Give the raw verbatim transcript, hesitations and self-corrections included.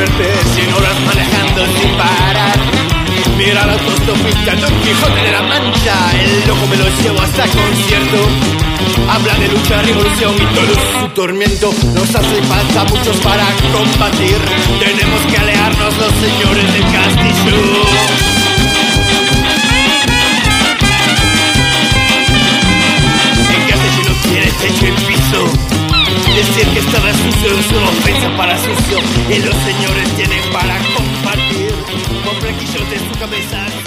muerte, cien horas manejando sin parar. Mira la autostopista, Don Quijote de la Mancha, el loco me lo llevo hasta el concierto. Habla de lucha, revolución y todo su tormento. Nos hace falta muchos para combatir. Tenemos que alejarnos los señores del castillo. El castillo no tiene techo y piso. Decir que estaba sucio es una ofensa para sucio. Y los señores tienen para compartir. Con flequillos de su cabeza.